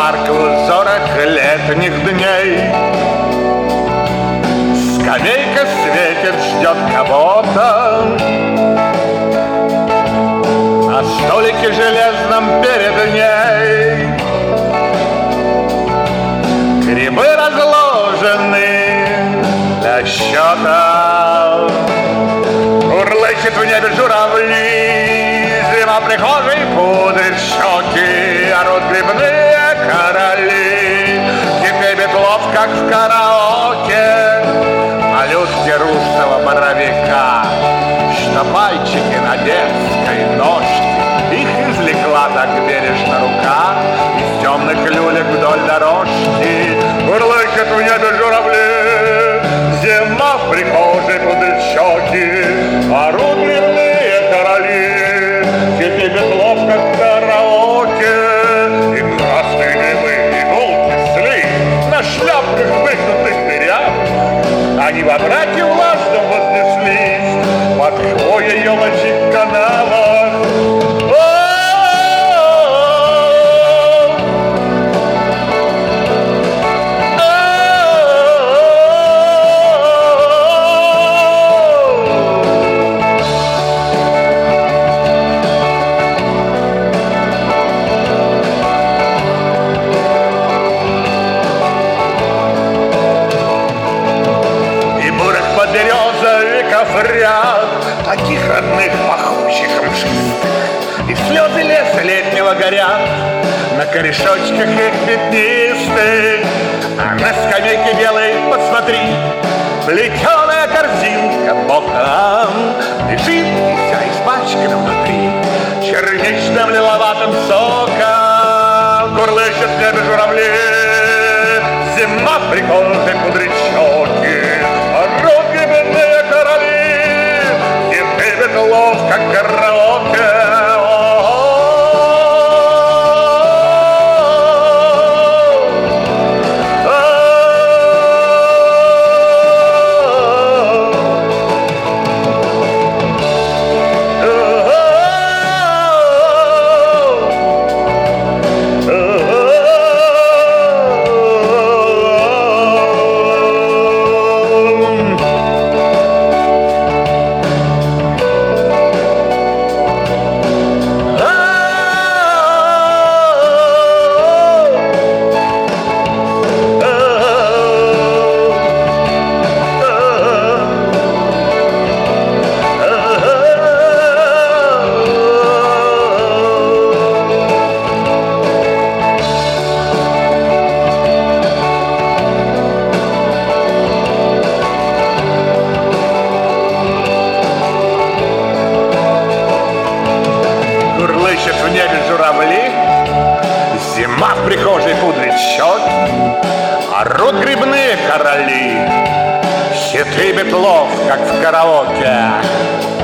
парк в узорах летних дней. Скамейка светит, ждет кого-то, на столике железном перед ней грибы разложены для счета. Урлычет в небе журавли, зима в прихожей пудрит щеки, орут грибные короли. Теперь ловко, как в караоке, малютки русого боровика, что мальчики на детской ножке. Их извлекла так бережно рука из темных люлек вдоль дорожки. Урлычет в небе журавли, зима в прихожей пудрит щеки, орут грибные короли. Теперь ловко, как в караоке, и красные грибы, иголки, сли на шляпках выгнутых дырях. Они в обрате влажно вознеслись под хвоей елочек канала. Таких родных, пахучих, мшистых, и слезы леса летнего горят на корешочках их пятнистых. А на скамейке белой, посмотри, плетеная корзинка боком лежит и вся испачкана внутри черничным лиловатым соком. Курлычет в небе журавли, зима в прихожей пудрит щеки, орут грибные короли. Ловко, как караоке. В небе журавли, зима в прихожей пудрит щеки, орут грибные короли, хитрый Бетлов, как в караоке.